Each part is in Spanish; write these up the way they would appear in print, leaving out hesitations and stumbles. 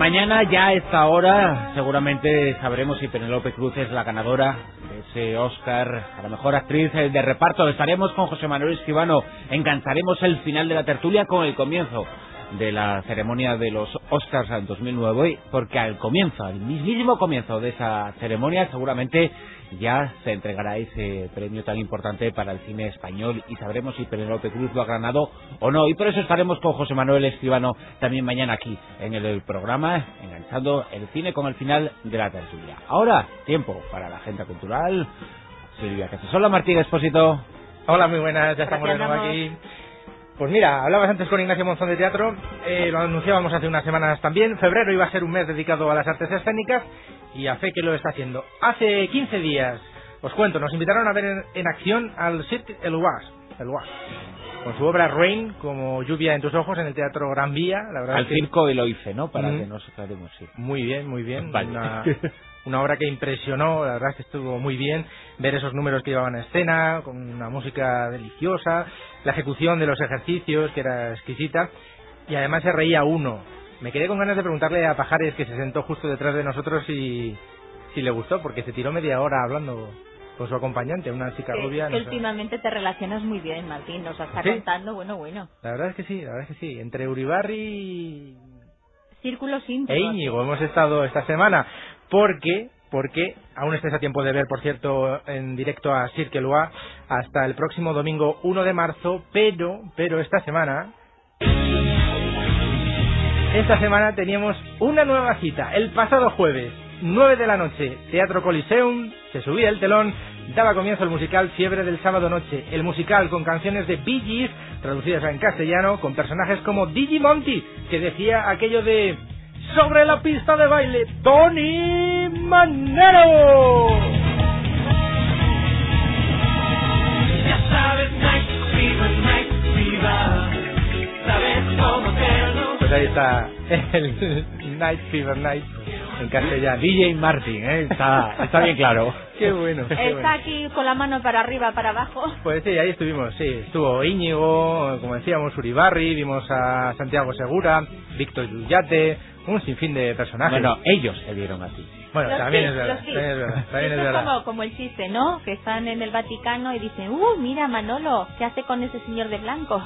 Mañana ya a esta hora seguramente sabremos si Penélope Cruz es la ganadora de ese Oscar a la mejor actriz de reparto. Estaremos con José Manuel Escribano, engancharemos el final de la tertulia con el comienzo de la ceremonia de los Oscars en 2009, porque al mismísimo comienzo de esa ceremonia seguramente ya se entregará ese premio tan importante para el cine español y sabremos si Penélope Cruz lo ha ganado o no, y por eso estaremos con José Manuel Escribano también mañana aquí en el programa, enganchando el cine con el final de la tertulia. Ahora, tiempo para la agenda cultural. Silvia Casasola, Martín Expósito. Hola, muy buenas, ya estamos de nuevo aquí. Pues mira, hablabas antes con Ignacio Monzón de teatro, lo anunciábamos hace unas semanas también. Febrero iba a ser un mes dedicado a las artes escénicas y a fe que lo está haciendo. Hace 15 días, os cuento, nos invitaron a ver en acción al Cirque Eloise, con su obra Rain, como lluvia en tus ojos, en el Teatro Gran Vía. La verdad al Circo Eloise, ¿no? Para que nos aclaremos, sí. Muy bien, muy bien. Vale. Una obra que impresionó, la verdad es que estuvo muy bien ver esos números que llevaban a escena, con una música deliciosa, la ejecución de los ejercicios, que era exquisita, y además se reía uno. Me quedé con ganas de preguntarle a Pajares, que se sentó justo detrás de nosotros, si le gustó, porque se tiró media hora hablando con su acompañante, una chica rubia. Que últimamente te relacionas muy bien, Martín, nos está contando, bueno. La verdad es que sí, entre Uribarri Círculos íntimos. e Íñigo hemos estado esta semana, porque aún estáis a tiempo de ver, por cierto, en directo a Cirque Eloise hasta el próximo domingo 1 de marzo, pero esta semana teníamos una nueva cita. El pasado jueves, 9 de la noche, Teatro Coliseum, se subía el telón, daba comienzo el musical Fiebre del Sábado Noche. El musical con canciones de Bee Gees, traducidas en castellano, con personajes como Digimonti, que decía aquello de "sobre la pista de baile, Tony Manero". Ya sabes, Night Fever, sabes cómo hacerlo. Pues ahí está el Night Fever Night en castellano. DJ Martin, está bien claro. Qué bueno. Está aquí con la mano para arriba, para abajo. Pues sí, ahí estuvimos, sí. Estuvo Íñigo, como decíamos, Uribarri, vimos a Santiago Segura, Víctor Yullate, un sinfín de personajes. Bueno, ellos se vieron así. Bueno, también es verdad. También es verdad. Como el chiste, ¿no? Que están en el Vaticano y dicen, mira Manolo, ¿qué hace con ese señor de blanco?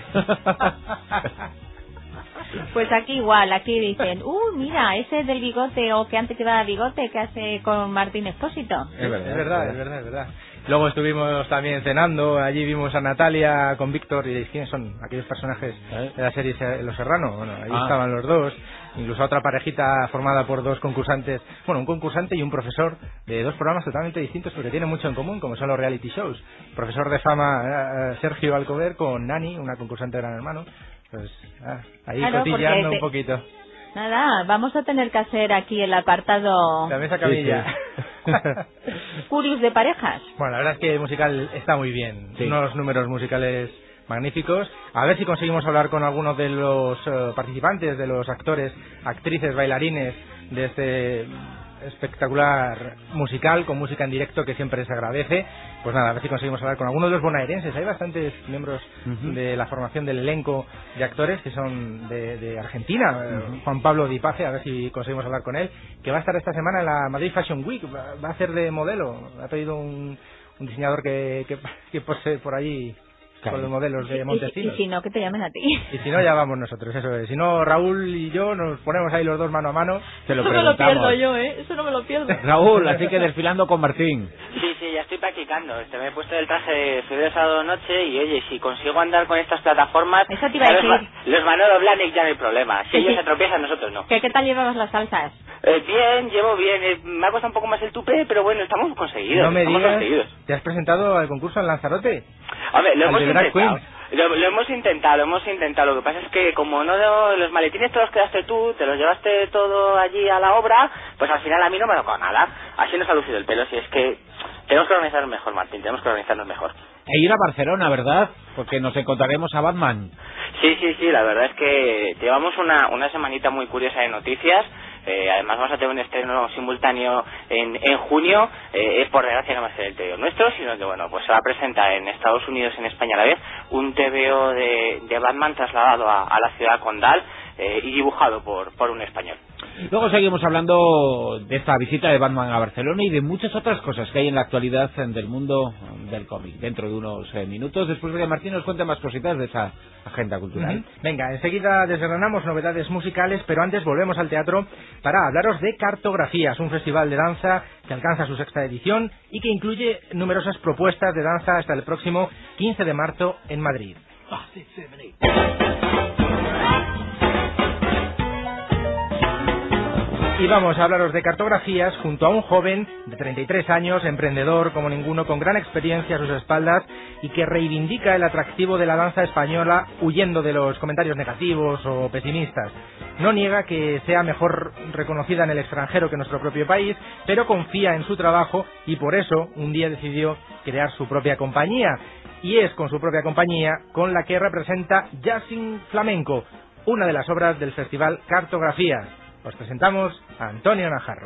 Pues aquí igual, aquí dicen, mira, ese del bigote, o que antes llevaba bigote, ¿qué hace con Martín Expósito? Es verdad. Luego estuvimos también cenando, allí vimos a Natalia con Víctor, y ¿quiénes son aquellos personajes de la serie Los Serrano? Bueno, ahí estaban los dos, incluso otra parejita formada por dos concursantes, bueno, un concursante y un profesor de dos programas totalmente distintos, pero que tienen mucho en común, como son los reality shows. Profesor de fama Sergio Alcover con Nani, una concursante de Gran Hermano. Pues ahí cotilleando un poquito. Nada, vamos a tener que hacer aquí el apartado... La mesa camilla. Curios de parejas. Bueno, la verdad es que el musical está muy bien. Sí. Unos números musicales magníficos. A ver si conseguimos hablar con algunos de los participantes, de los actores, actrices, bailarines de este espectacular musical, con música en directo que siempre se agradece. Pues nada, a ver si conseguimos hablar con algunos de los bonaerenses. Hay bastantes miembros de la formación del elenco de actores que son de Argentina. Juan Pablo Di Pace, a ver si conseguimos hablar con él, que va a estar esta semana en la Madrid Fashion Week, va a hacer de modelo. Ha pedido un diseñador que posee por allí con los modelos de Montesinos. Y si no, que te llamen a ti. Y si no, ya vamos nosotros, eso es. Si no, Raúl y yo nos ponemos ahí los dos mano a mano. Se lo Eso me lo pierdo yo, eso no me lo pierdo. Raúl, así que desfilando con Martín. Sí, ya estoy practicando. Me he puesto el traje de Fiebre del Sábado Noche y, oye, si consigo andar con estas plataformas... Eso te iba a decir. Los Manolo Blahnik ya no hay problema. Si ellos se tropiezan, nosotros no. ¿Qué tal llevabas las salsas? Bien, llevo bien. Me ha costado un poco más el tupé, pero bueno, estamos conseguidos. No me digas, conseguidos. ¿te has presentado al concurso en Lanzarote? Hombre, lo hemos intentado. Lo hemos intentado. Lo que pasa es que como no los maletines te los quedaste tú, te los llevaste todo allí a la obra, pues al final a mí no me ha tocado nada. Así nos ha lucido el pelo. Si es que tenemos que organizarnos mejor, Martín, tenemos mejor. E ir a Barcelona, ¿verdad? Porque nos encontraremos a Batman. Sí, la verdad es que llevamos una semanita muy curiosa de noticias. Además vamos a tener un estreno simultáneo en junio. Por desgracia no va a ser el TVO nuestro, sino que bueno, pues se va a presentar en Estados Unidos y en España a la vez un TVO de Batman trasladado a la ciudad condal y dibujado por un español. Luego seguimos hablando de esta visita de Batman a Barcelona y de muchas otras cosas que hay en la actualidad del mundo del cómic. Dentro de unos minutos, después de que Martín nos cuente más cositas de esa agenda cultural. Venga, enseguida desgranamos novedades musicales, pero antes volvemos al teatro para hablaros de Cartografías, un festival de danza que alcanza su 6ª edición y que incluye numerosas propuestas de danza hasta el próximo 15 de marzo en Madrid. Y vamos a hablaros de Cartografías junto a un joven de 33 años, emprendedor como ninguno, con gran experiencia a sus espaldas y que reivindica el atractivo de la danza española huyendo de los comentarios negativos o pesimistas. No niega que sea mejor reconocida en el extranjero que en nuestro propio país, pero confía en su trabajo y por eso un día decidió crear su propia compañía. Y es con su propia compañía con la que representa Jazzing Flamenco, una de las obras del festival Cartografías. Os presentamos a Antonio Najarro.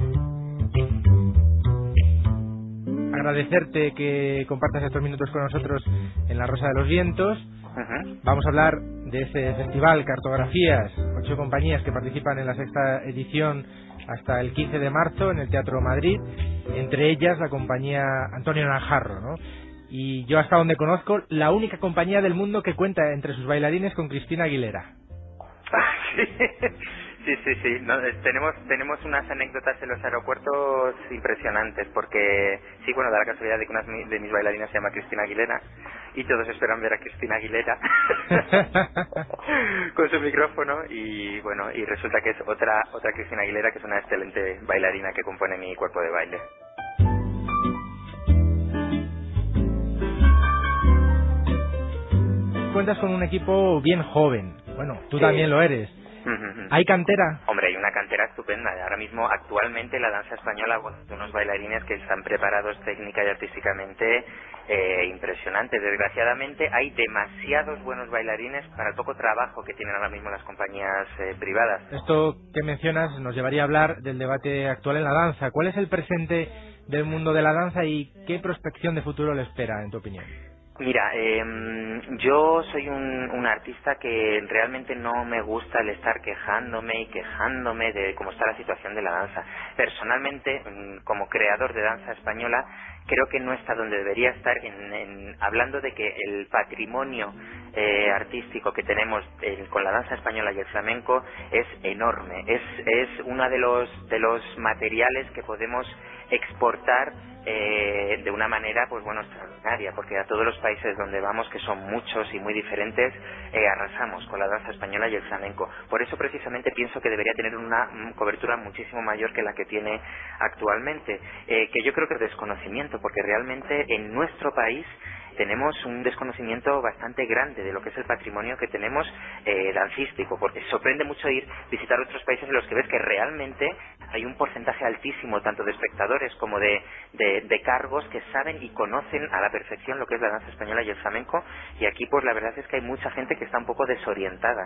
Agradecerte que compartas estos minutos con nosotros en La Rosa de los Vientos. Vamos a hablar de este festival Cartografías, 8 compañías que participan en la 6ª edición hasta el 15 de marzo en el Teatro Madrid, entre ellas la compañía Antonio Najarro, ¿no? Y yo, hasta donde conozco, la única compañía del mundo que cuenta entre sus bailarines con Cristina Aguilera. Sí. No, tenemos unas anécdotas en los aeropuertos impresionantes, porque sí, bueno, da la casualidad de que una de mis bailarinas se llama Cristina Aguilera y todos esperan ver a Cristina Aguilera con su micrófono y bueno, y resulta que es otra Cristina Aguilera, que es una excelente bailarina que compone mi cuerpo de baile. Cuentas con un equipo bien joven. Bueno, tú Sí. también lo eres. ¿Hay cantera? Hombre, hay una cantera estupenda. Ahora mismo, actualmente, la danza española, bueno, unos bailarines que están preparados técnica y artísticamente impresionantes. Desgraciadamente, hay demasiados buenos bailarines para el poco trabajo que tienen ahora mismo las compañías privadas. Esto que mencionas nos llevaría a hablar del debate actual en la danza. ¿Cuál es el presente del mundo de la danza y qué prospección de futuro le espera, en tu opinión? Mira, yo soy un artista que realmente no me gusta el estar quejándome de cómo está la situación de la danza. Personalmente, como creador de danza española, creo que no está donde debería estar hablando de que el patrimonio artístico que tenemos con la danza española y el flamenco es enorme. Es uno de los materiales que podemos exportar de una manera, pues bueno, extraordinaria, porque a todos los países donde vamos, que son muchos y muy diferentes, arrasamos con la danza española y el flamenco. Por eso precisamente pienso que debería tener una cobertura muchísimo mayor que la que tiene actualmente, que yo creo que es desconocimiento, porque realmente en nuestro país tenemos un desconocimiento bastante grande de lo que es el patrimonio que tenemos dancístico, porque sorprende mucho visitar otros países en los que ves que realmente hay un porcentaje altísimo tanto de espectadores como de cargos que saben y conocen a la perfección lo que es la danza española y el flamenco, y aquí pues la verdad es que hay mucha gente que está un poco desorientada.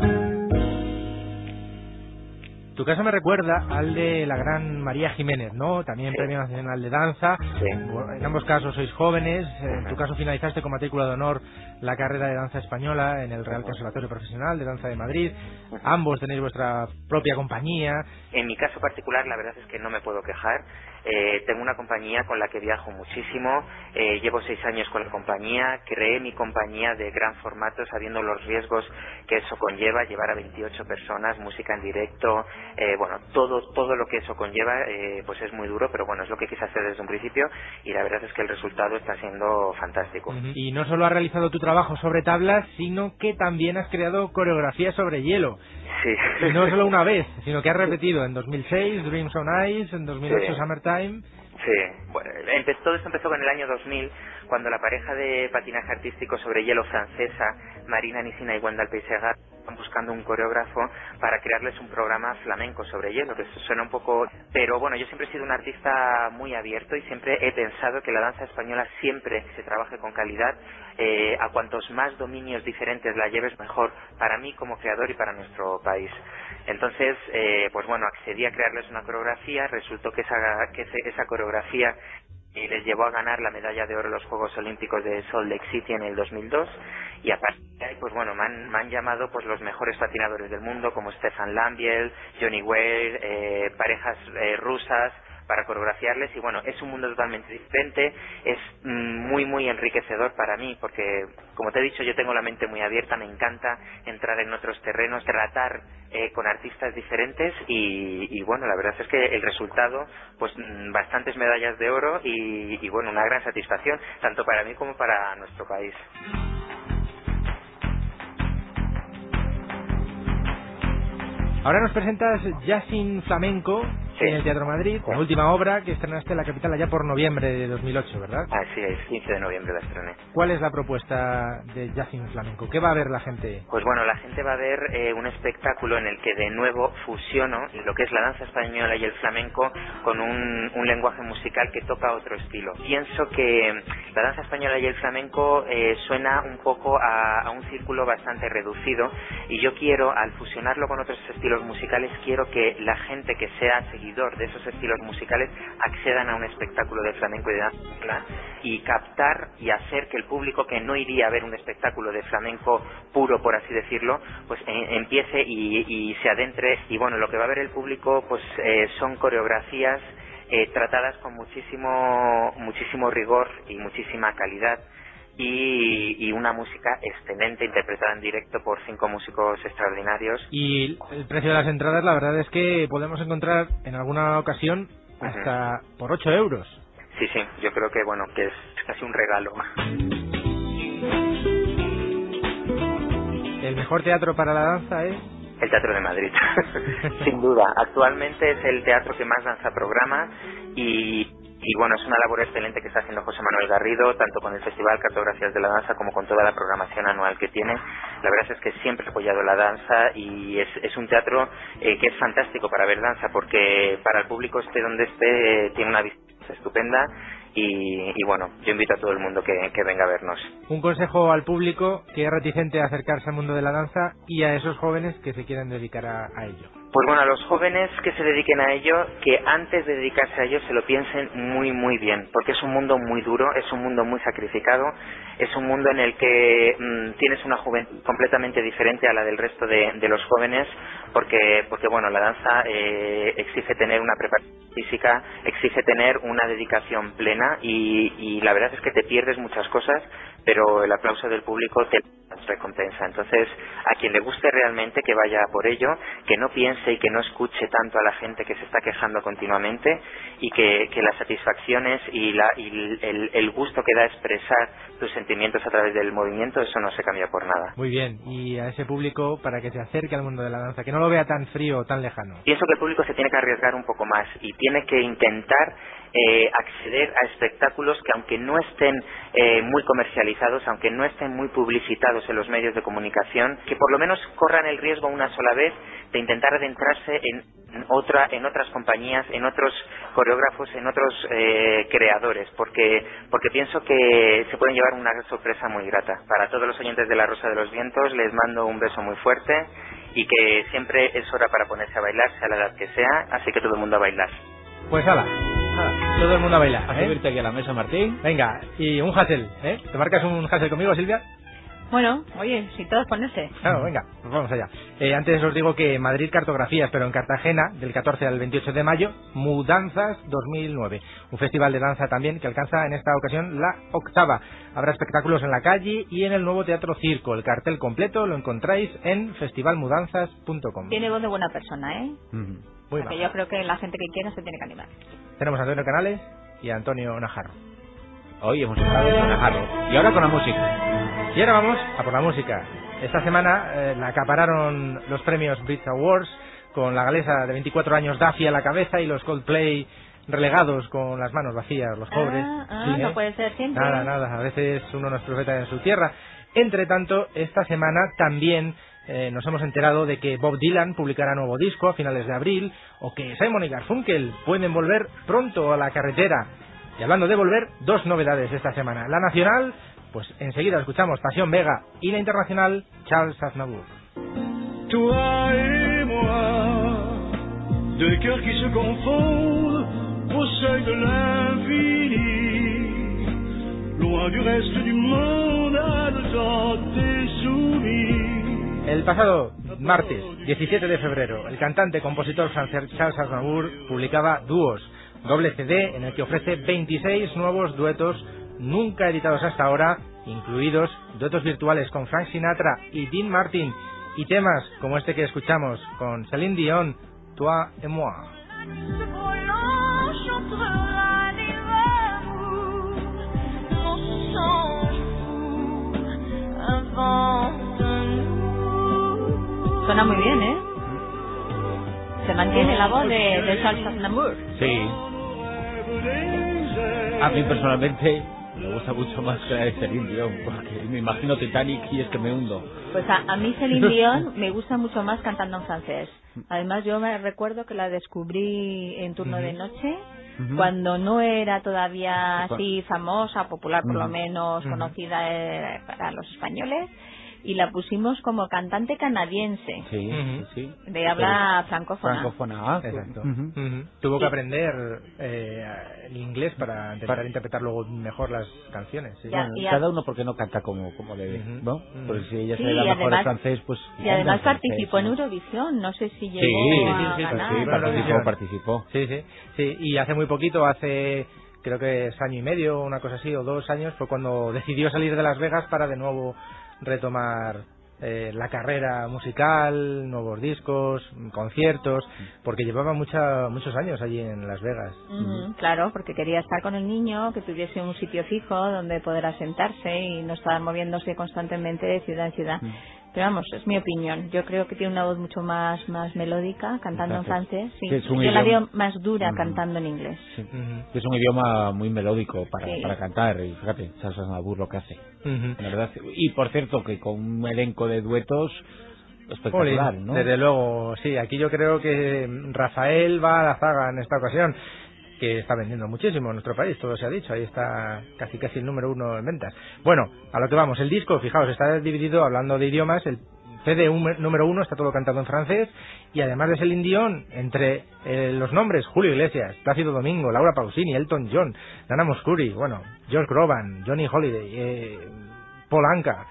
Tu caso me recuerda al de la gran María Jiménez, ¿no? También Sí. Premio Nacional de Danza. Sí. En ambos casos sois jóvenes. En tu caso finalizaste con matrícula de honor la carrera de danza española en el Real Conservatorio Profesional de Danza de Madrid. Ambos tenéis vuestra propia compañía. En mi caso particular, la verdad es que no me puedo quejar. Tengo una compañía con la que viajo muchísimo. Llevo 6 años con la compañía. Creé mi compañía de gran formato, sabiendo los riesgos que eso conlleva, llevar a 28 personas, música en directo, bueno, todo lo que eso conlleva, pues es muy duro, pero bueno, es lo que quise hacer desde un principio, y la verdad es que el resultado está siendo fantástico. Y no solo has realizado tu trabajo sobre tablas, sino que también has creado coreografías sobre hielo. Sí. Y no solo una vez, sino que has repetido en 2006 Dreams on Ice, en 2008 Sí. Summertime. Sí, bueno, todo esto empezó en el año 2000, cuando la pareja de patinaje artístico sobre hielo francesa, Marina Nisina y Wendell Peisegat, estaban buscando un coreógrafo para crearles un programa flamenco sobre hielo, que suena un poco... Pero bueno, yo siempre he sido un artista muy abierto y siempre he pensado que la danza española siempre se trabaje con calidad. A cuantos más dominios diferentes la lleves, mejor, para mí como creador y para nuestro país. Entonces, pues bueno, accedí a crearles una coreografía. Resultó que esa coreografía y les llevó a ganar la medalla de oro en los Juegos Olímpicos de Salt Lake City en el 2002, y aparte de ahí, pues bueno, me han llamado pues los mejores patinadores del mundo, como Stefan Lambiel, Johnny Weir, parejas rusas, para coreografiarles, y bueno, es un mundo totalmente diferente, es muy muy enriquecedor para mí, porque como te he dicho, yo tengo la mente muy abierta, me encanta entrar en otros terrenos, tratar con artistas diferentes, y bueno, la verdad es que el resultado, pues bastantes medallas de oro, y bueno, una gran satisfacción, tanto para mí como para nuestro país. Ahora nos presentas Jazzin Flamenco, Sí. en el Teatro Madrid, la última obra que estrenaste en la capital allá por noviembre de 2008, ¿verdad? Así es, 15 de noviembre la estrené. ¿Cuál es la propuesta de Jazzin Flamenco? ¿Qué va a ver la gente? Pues bueno, la gente va a ver un espectáculo en el que de nuevo fusiono lo que es la danza española y el flamenco con un lenguaje musical que toca otro estilo. Pienso que la danza española y el flamenco suena un poco a un círculo bastante reducido, y yo quiero, al fusionarlo con otros estilos musicales, quiero que la gente que sea seguidor de esos estilos musicales accedan a un espectáculo de flamenco y de danza, y captar y hacer que el público que no iría a ver un espectáculo de flamenco puro, por así decirlo, pues empiece y se adentre. Y bueno, lo que va a ver el público pues son coreografías tratadas con muchísimo rigor y muchísima calidad, y una música excelente interpretada en directo por 5 músicos extraordinarios. Y el precio de las entradas, la verdad es que podemos encontrar en alguna ocasión hasta por 8 euros. Sí, yo creo que bueno, que es casi un regalo. ¿El mejor teatro para la danza es? El Teatro de Madrid, sin duda. Actualmente es el teatro que más danza programa, y bueno, es una labor excelente que está haciendo José Manuel Garrido, tanto con el Festival Cartografías de la Danza como con toda la programación anual que tiene. La verdad es que siempre he apoyado la danza, y es un teatro que es fantástico para ver danza, porque para el público esté donde esté, tiene una vista estupenda, y bueno, yo invito a todo el mundo que venga a vernos. Un consejo al público que es reticente a acercarse al mundo de la danza, y a esos jóvenes que se quieren dedicar a ello. Pues bueno, a los jóvenes que se dediquen a ello, que antes de dedicarse a ello se lo piensen muy bien, porque es un mundo muy duro, es un mundo muy sacrificado, es un mundo en el que tienes una juventud completamente diferente a la del resto de los jóvenes, porque bueno, la danza exige tener una preparación física, exige tener una dedicación plena, y la verdad es que te pierdes muchas cosas, pero el aplauso del público te recompensa. Entonces, a quien le guste realmente, que vaya por ello, que no piense y que no escuche tanto a la gente que se está quejando continuamente, y que las satisfacciones y el gusto que da expresar tus sentimientos a través del movimiento, eso no se cambia por nada. Muy bien, y a ese público, para que se acerque al mundo de la danza, que no lo vea tan frío o tan lejano. Pienso que el público se tiene que arriesgar un poco más, y tiene que intentar acceder a espectáculos que, aunque no estén muy comercializados, aunque no estén muy publicitados en los medios de comunicación, que por lo menos corran el riesgo una sola vez de intentar adentrarse en otras compañías, en otros coreógrafos, en otros creadores, porque pienso que se pueden llevar una sorpresa muy grata. Para todos los oyentes de La Rosa de los Vientos, les mando un beso muy fuerte, y que siempre es hora para ponerse a bailar, sea la edad que sea, así que todo el mundo a bailar. Pues hala, todo el mundo a bailar, A subirte aquí a la mesa, Martín. Venga, y un hassel, ¿Te marcas un hassel conmigo, Silvia? Bueno, oye, si todos ponerse. Claro, venga, pues vamos allá. Antes os digo que Madrid Cartografías, pero en Cartagena, del 14 al 28 de mayo, Mudanzas 2009. Un festival de danza también que alcanza en esta ocasión la 8ª. Habrá espectáculos en la calle y en el nuevo Teatro Circo. El cartel completo lo encontráis en festivalmudanzas.com. Tiene voz de buena persona, ¿eh? Muy Porque mal. yo creo que la gente que quiera se tiene que animar. Tenemos a Antonio Canales y a Antonio Najarro. Hoy hemos estado con Najarro. Y ahora con la música. Y ahora vamos a por la música. Esta semana la acapararon los premios Brit Awards, con la galesa de 24 años Duffy a la cabeza, y los Coldplay relegados con las manos vacías, los pobres. Sí, No puede ser siempre. Nada, a veces uno no es profeta en su tierra. Entre tanto, esta semana también nos hemos enterado de que Bob Dylan publicará nuevo disco a finales de abril, o que Simon y Garfunkel pueden volver pronto a la carretera. Y hablando de volver, 2 novedades esta semana. La nacional, pues enseguida escuchamos Pasión Vega, y la internacional, Charles Aznavour. Toi et moi, deux cœurs qui se confondent au seuil de l'infini. Quand du reste du monde a le temps des souvenirs. El pasado martes 17 de febrero, el cantante compositor francés Charles Aznavour publicaba Dúos, doble CD en el que ofrece 26 nuevos duetos nunca editados hasta ahora, incluidos duetos virtuales con Frank Sinatra y Dean Martin, y temas como este que escuchamos con Céline Dion, Toi et moi. Suena muy bien, ¿eh? Se mantiene la voz de Charles Aznavour. Sí. A mí personalmente me gusta mucho más que la de Celine Dion, porque me imagino Titanic y es que me hundo. Pues a mí Celine Dion me gusta mucho más cantando en francés. Además yo me recuerdo que la descubrí en Turno de Noche, cuando no era todavía así famosa, popular por lo menos, conocida para los españoles, y la pusimos como cantante canadiense. Sí, sí. De habla francófona. Francófona, exacto. Tuvo que aprender el inglés para intentar interpretar luego mejor las canciones. Sí. Bueno, cada uno porque no canta como debe, ¿no? Pues si ella se le da mejor además, el francés, pues... Y además participó en Eurovisión, no sé si llegó a ganar. Sí, participó. Sí, y hace muy poquito, creo que es año y medio, una cosa así, o 2 años, fue cuando decidió salir de Las Vegas para de nuevo retomar la carrera musical, nuevos discos, conciertos, porque llevaba muchos años allí en Las Vegas. Claro, porque quería estar con el niño, que tuviese un sitio fijo donde poder asentarse y no estar moviéndose constantemente de ciudad en ciudad. Pero vamos, es mi opinión. Yo creo que tiene una voz mucho más melódica cantando en francés. Sí. Yo la veo más dura cantando en inglés. Sí. Es un idioma muy melódico para cantar. Y fíjate, Charles Aznavour lo que hace. La verdad. Y por cierto, que con un elenco de duetos espectacular, ¿no? Desde luego, sí. Aquí yo creo que Rafael va a la zaga en esta ocasión, que está vendiendo muchísimo en nuestro país, todo se ha dicho, ahí está casi el número 1 en ventas. Bueno, a lo que vamos, el disco, fijaos, está dividido, hablando de idiomas, el CD número 1 está todo cantado en francés, y además de Celine Dion, entre los nombres, Julio Iglesias, Plácido Domingo, Laura Pausini, Elton John, Nana Mouskouri, bueno, Josh Groban, Johnny Holiday, Paul Anka,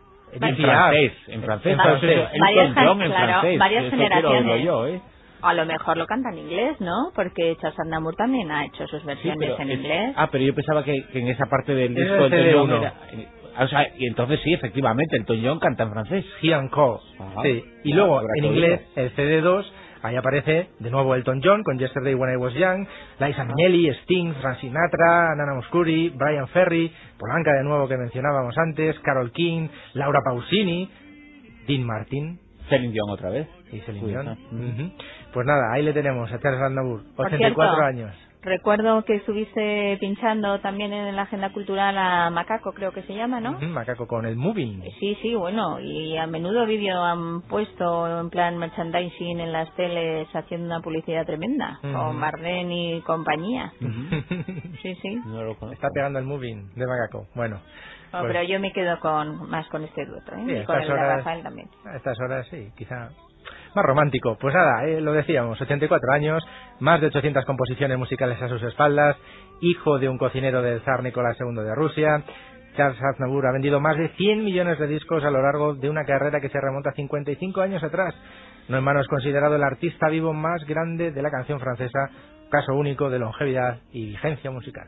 en francés, Elton John en francés, varias generaciones. Yo, A lo mejor lo canta en inglés, ¿no? Porque Charles Aznavour también ha hecho sus versiones en inglés. Pero yo pensaba que en esa parte del disco Elton John era... O sea, y entonces sí, efectivamente, Elton John canta en francés. He and Co. Sí. Y luego, en inglés, el CD2, ahí aparece de nuevo Elton John con Yesterday When I Was Young, Liza Minnelli, Sting, Frank Sinatra, Nana Mouskouri, Brian Ferry, Paul Anka de nuevo que mencionábamos antes, Carole King, Laura Pausini, Dean Martin, Celine Dion otra vez. Y Celine Dion. Pues nada, ahí le tenemos a Charles Aznavour, 84 años. Recuerdo que estuviste pinchando también en la agenda cultural a Macaco, creo que se llama, ¿no? Macaco con el Moving. Sí, bueno, y a menudo vídeo han puesto en plan merchandising en las teles haciendo una publicidad tremenda, con Marlene y compañía. Sí. No está pegando el Moving de Macaco. Bueno. Pues, pero yo me quedo más con este dueto, ¿eh? Sí, y con el de Rafael también. A estas horas sí, quizá más romántico. Pues nada, lo decíamos, 84 años, más de 800 composiciones musicales a sus espaldas, hijo de un cocinero del zar Nicolás II de Rusia. Charles Aznavour ha vendido más de 100 millones de discos a lo largo de una carrera que se remonta a 55 años atrás. No en vano es considerado el artista vivo más grande de la canción francesa, caso único de longevidad y vigencia musical.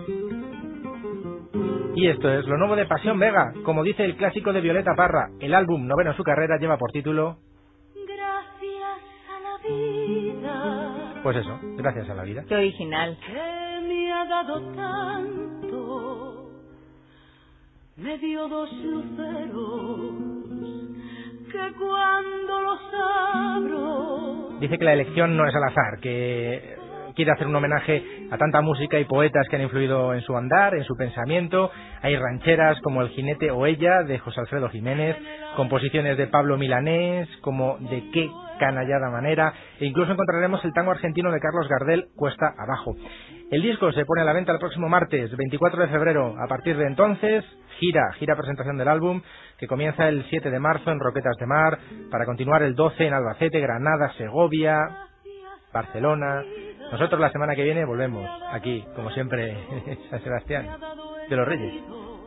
Y esto es lo nuevo de Pasión Vega, como dice el clásico de Violeta Parra. El álbum noveno en su carrera lleva por título... Gracias a la vida. Pues eso, gracias a la vida. Qué original. Que me ha dado tanto, me dio 2 luceros, que cuando los abro... Dice que la elección no es al azar, que quiere hacer un homenaje a tanta música y poetas que han influido en su andar, en su pensamiento. Hay rancheras como El jinete o ella, de José Alfredo Jiménez, composiciones de Pablo Milanés, como De qué canallada manera, e incluso encontraremos el tango argentino de Carlos Gardel, Cuesta abajo. El disco se pone a la venta el próximo martes, 24 de febrero. A partir de entonces, gira presentación del álbum, que comienza el 7 de marzo en Roquetas de Mar, para continuar el 12 en Albacete, Granada, Segovia, Barcelona. Nosotros la semana que viene volvemos aquí, como siempre, San Sebastián de los Reyes.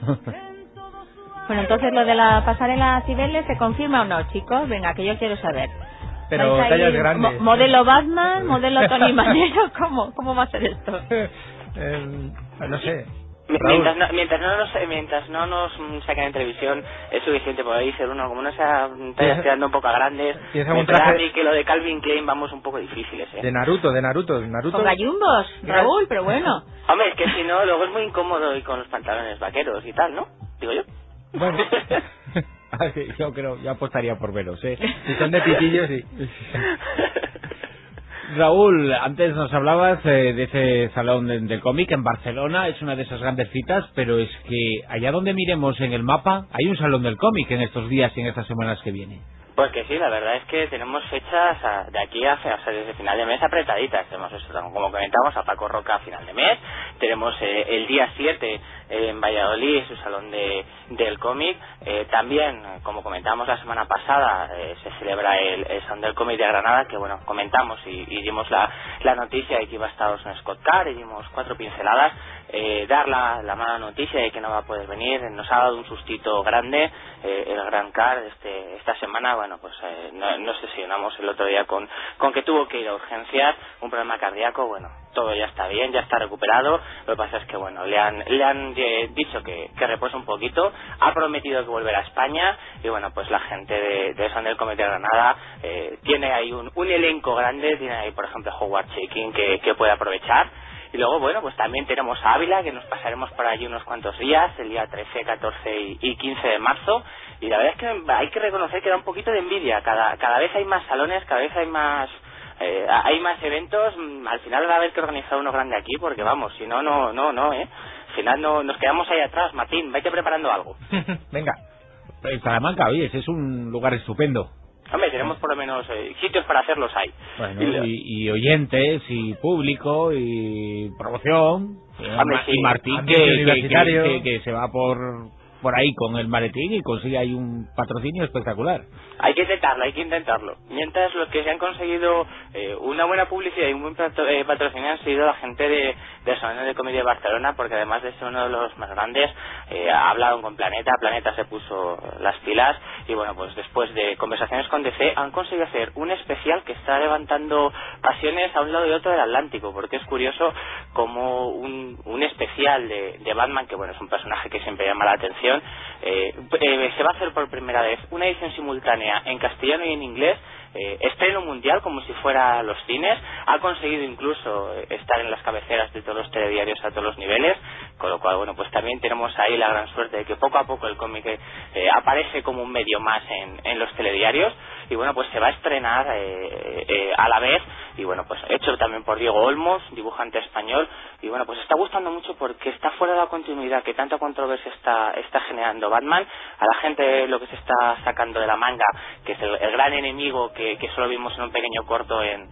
Bueno, entonces lo de la pasarela Cibeles, ¿se confirma o no, chicos? Venga, que yo quiero saber. Pero tallas grandes. ¿Modelo Batman? ¿Modelo Tony Manero? ¿Cómo va a ser esto? No sé. Mientras no nos saquen en televisión es suficiente por ahí ser uno, como no sea tallas quedando un poco a grandes. Un traje... que lo de Calvin Klein vamos un poco difíciles, De Naruto. Con gallumbos, Raúl, pero bueno. Hombre, es que si no, luego es muy incómodo ir con los pantalones vaqueros y tal, ¿no? Digo yo. Bueno, yo apostaría por veros, Si son de pitillos, sí. Raúl, antes nos hablabas de ese salón del cómic en Barcelona, es una de esas grandes citas, pero es que allá donde miremos en el mapa hay un salón del cómic en estos días y en estas semanas que vienen. Pues que sí, la verdad es que tenemos fechas de aquí desde final de mes apretaditas. Tenemos eso, como comentamos, a Paco Roca a final de mes. Tenemos el día 7 en Valladolid, su salón del cómic. También, como comentamos la semana pasada, se celebra el salón del cómic de Granada, que bueno, comentamos y dimos la noticia de que iba a estar Scott Card y dimos 4 pinceladas. Dar la mala noticia de que no va a poder venir. Nos ha dado un sustito grande el Gran Card esta semana. Bueno, pues nos sesionamos el otro día con que tuvo que ir a urgencias, un problema cardíaco. Bueno, todo ya está bien, ya está recuperado. Lo que pasa es que bueno, le han dicho que repose un poquito. Ha prometido que volverá a España y bueno, pues la gente de San del Comité de Granada tiene ahí un elenco grande. Tiene ahí, por ejemplo, Howard Chaykin que puede aprovechar. Y luego, bueno, pues también tenemos Ávila, que nos pasaremos por allí unos cuantos días, el día 13, 14 y 15 de marzo. Y la verdad es que hay que reconocer que da un poquito de envidia. Cada vez hay más salones, cada vez hay más eventos. Al final va a haber que organizar uno grande aquí, porque vamos, si no, Al final nos quedamos ahí atrás. Martín, vete preparando algo. Venga. Salamanca, oye, es un lugar estupendo. Hombre, tenemos por lo menos sitios para hacerlos ahí. Bueno, y oyentes, y público, y promoción. Hombre, y Martín, que se va por ahí con el maletín y consigue ahí un patrocinio espectacular. Hay que intentarlo. Mientras los que se han conseguido una buena publicidad y un buen patrocinio han sido la gente del Salón de Comedia de Barcelona, porque además de ser uno de los más grandes, ha hablado con Planeta se puso las pilas y bueno, pues después de conversaciones con DC han conseguido hacer un especial que está levantando pasiones a un lado y otro del Atlántico, porque es curioso como un especial de Batman, que bueno, es un personaje que siempre llama la atención, se va a hacer por primera vez una edición simultánea en castellano y en inglés, estreno mundial como si fuera los cines. Ha conseguido incluso estar en las cabeceras de todos los telediarios a todos los niveles, con lo cual bueno, pues también tenemos ahí la gran suerte de que poco a poco el cómic aparece como un medio más en los telediarios. Y bueno, pues se va a estrenar a la vez, y bueno, pues hecho también por Diego Olmos, dibujante español, y bueno, pues está gustando mucho porque está fuera de la continuidad que tanta controversia está generando Batman. A la gente lo que se está sacando de la manga, que es el gran enemigo que solo vimos en un pequeño corto en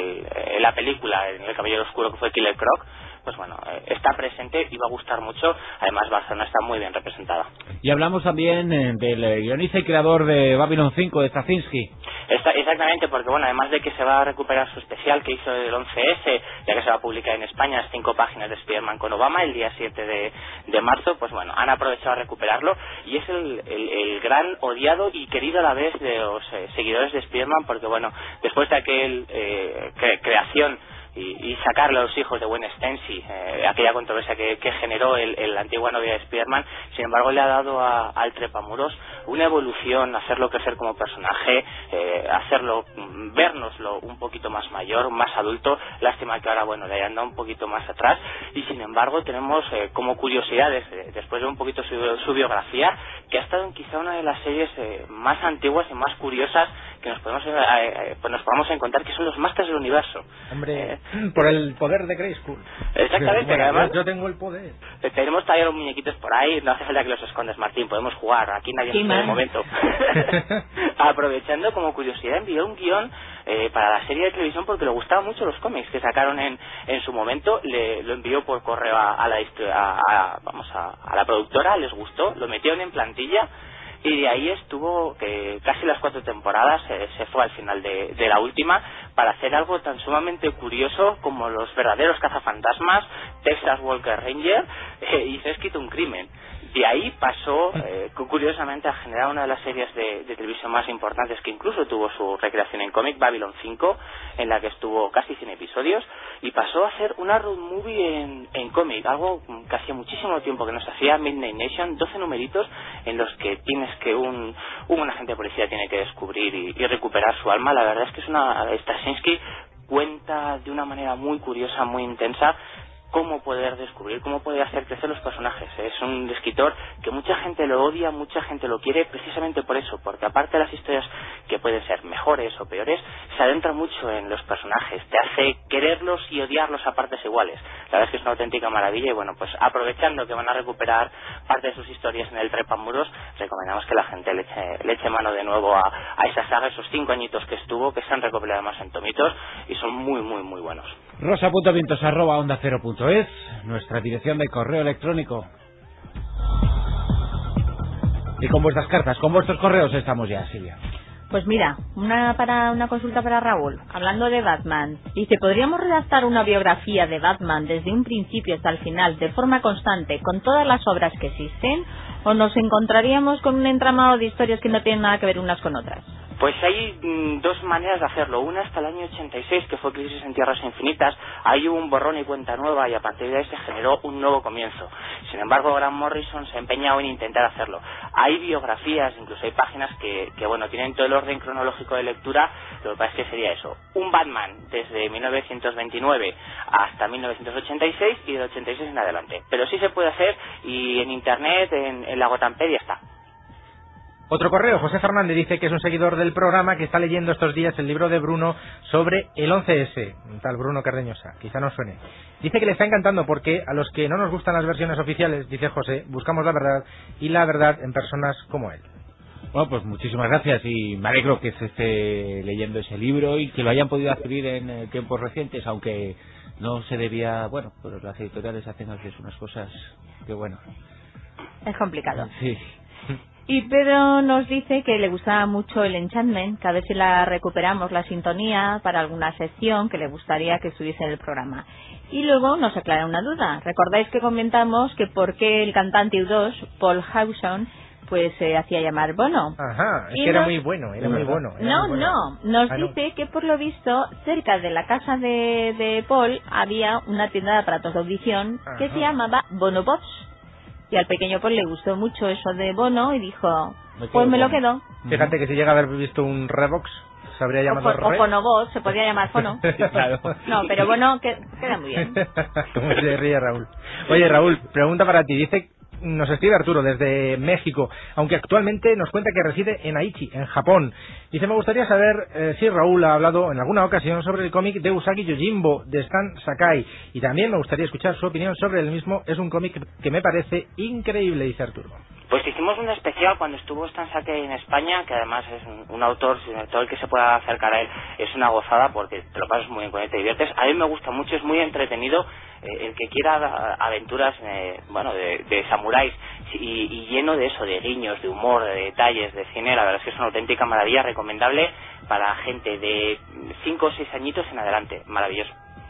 la película, en El Caballero Oscuro, que fue Killer Croc, pues bueno, está presente y va a gustar mucho. Además Barcelona está muy bien representada. Y hablamos también del guionista y creador de Babylon 5, de Straczynski. Exactamente, porque bueno, además de que se va a recuperar su especial que hizo el 11S, ya que se va a publicar en España, 5 páginas de Spider-Man con Obama el día 7 de marzo, pues bueno, han aprovechado a recuperarlo, y es el gran odiado y querido a la vez de los seguidores de Spider-Man, porque bueno, después de aquel creación y sacarle a los hijos de Gwen Stacy, aquella controversia que generó la antigua novia de Spider-Man, sin embargo le ha dado al Trepamuros una evolución, hacerlo crecer como personaje, vernoslo un poquito más mayor, más adulto. Lástima que ahora bueno le hayan dado un poquito más atrás, y sin embargo tenemos como curiosidades, después de un poquito su biografía, que ha estado en quizá una de las series más antiguas y más curiosas que nos podemos encontrar, que son los Masters del Universo. Hombre, por el poder de Grayskull. Exactamente, bueno, además yo tengo el poder. Tenemos todavía los muñequitos por ahí, no hace falta que los escondes, Martín, podemos jugar, aquí nadie nos ve de momento. Aprovechando como curiosidad, envió un guión para la serie de televisión porque le gustaban mucho los cómics que sacaron en su momento. Lo envió por correo a la productora, les gustó, lo metieron en plantilla, y de ahí estuvo casi las 4 temporadas. Se fue al final de la última para hacer algo tan sumamente curioso como los verdaderos cazafantasmas, Texas Walker Ranger, y se ha escrito un crimen. De ahí pasó, curiosamente, a generar una de las series de televisión más importantes, que incluso tuvo su recreación en cómic, Babylon 5, en la que estuvo casi 100 episodios, y pasó a hacer una road movie en cómic, algo que hacía muchísimo tiempo que no se hacía, Midnight Nation, 12 numeritos en los que tienes que un agente de policía tiene que descubrir y recuperar su alma. La verdad es que Straczynski cuenta de una manera muy curiosa, muy intensa, cómo poder descubrir, cómo poder hacer crecer los personajes. Es un escritor que mucha gente lo odia, mucha gente lo quiere, precisamente por eso, porque aparte de las historias que pueden ser mejores o peores, se adentra mucho en los personajes, te hace quererlos y odiarlos a partes iguales. La verdad es que es una auténtica maravilla y bueno, pues aprovechando que van a recuperar parte de sus historias en el Trepamuros, recomendamos que la gente le eche mano de nuevo a esa saga, esos 5 añitos que estuvo, que se han recopilado además en tomitos y son muy, muy, muy buenos. rosa.vientos@ondacero.es, nuestra dirección de correo electrónico. Y con vuestras cartas, con vuestros correos estamos ya, Silvia. Pues mira, una consulta para Raúl. Hablando de Batman, dice, ¿podríamos redactar una biografía de Batman desde un principio hasta el final, de forma constante, con todas las obras que existen? ¿O nos encontraríamos con un entramado de historias que no tienen nada que ver unas con otras? Pues hay dos maneras de hacerlo. Una hasta el año 86, que fue Crisis en Tierras Infinitas. Ahí hubo un borrón y cuenta nueva y a partir de ahí se generó un nuevo comienzo. Sin embargo, Grant Morrison se ha empeñado en intentar hacerlo. Hay biografías, incluso hay páginas que bueno, tienen todo el orden cronológico de lectura. Lo que pasa es que sería eso: un Batman desde 1929 hasta 1986 y del 86 en adelante. Pero sí se puede hacer, y en internet, en la Gotampedia está. Otro correo, José Fernández dice que es un seguidor del programa, que está leyendo estos días el libro de Bruno sobre el 11S, un tal Bruno Cardeñosa, quizá no suene. Dice que le está encantando porque a los que no nos gustan las versiones oficiales, dice José, buscamos la verdad, y la verdad en personas como él. Bueno, pues muchísimas gracias y me alegro que se esté leyendo ese libro y que lo hayan podido adquirir en tiempos recientes, aunque no se debía, bueno, pues las editoriales hacen a veces unas cosas que bueno. Es complicado. Sí. Y Pedro nos dice que le gustaba mucho el Enchantment, que a ver si la recuperamos la sintonía para alguna sección que le gustaría que estuviese en el programa. Y luego nos aclara una duda. ¿Recordáis que comentamos que por qué el cantante U2, Paul Hawson, pues se hacía llamar Bono? Ajá, es que era muy bueno, era muy bueno. Nos dice que por lo visto cerca de la casa de Paul había una tienda de aparatos de audición que se llamaba Bono Box. Y al pequeño Paul le gustó mucho eso de Bono y dijo, pues me lo quedo. Fíjate que si llega a haber visto un Revox, se habría llamado o Fonobox, se podría llamar Fono. Claro. No, pero bueno, queda muy bien. Como se ríe Raúl. Oye, Raúl, pregunta para ti. Dice, nos escribe Arturo desde México, aunque actualmente nos cuenta que reside en Aichi, en Japón. Dice, me gustaría saber si Raúl ha hablado en alguna ocasión sobre el cómic de Usagi Yojimbo, de Stan Sakai, y también me gustaría escuchar su opinión sobre el mismo. Es un cómic que me parece increíble, dice Arturo. Pues hicimos un especial cuando estuvo Stan Sakai en España, que además es un autor, todo el que se pueda acercar a él es una gozada porque te lo pasas muy bien con él, te diviertes. A mí me gusta mucho, es muy entretenido. El que quiera aventuras de samuráis y lleno de eso, de guiños, de humor, de detalles, de cine, la verdad es que es una auténtica maravilla, recomendable para gente de 5 o 6 añitos en adelante, maravilloso.